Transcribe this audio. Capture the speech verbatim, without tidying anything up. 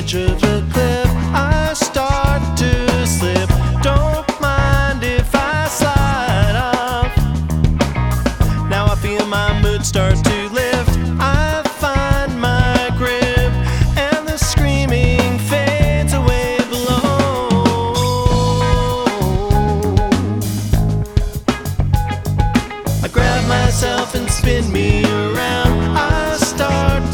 edge of the cliff, I start to slip. Don't mind if I slide off. Now I feel my mood start to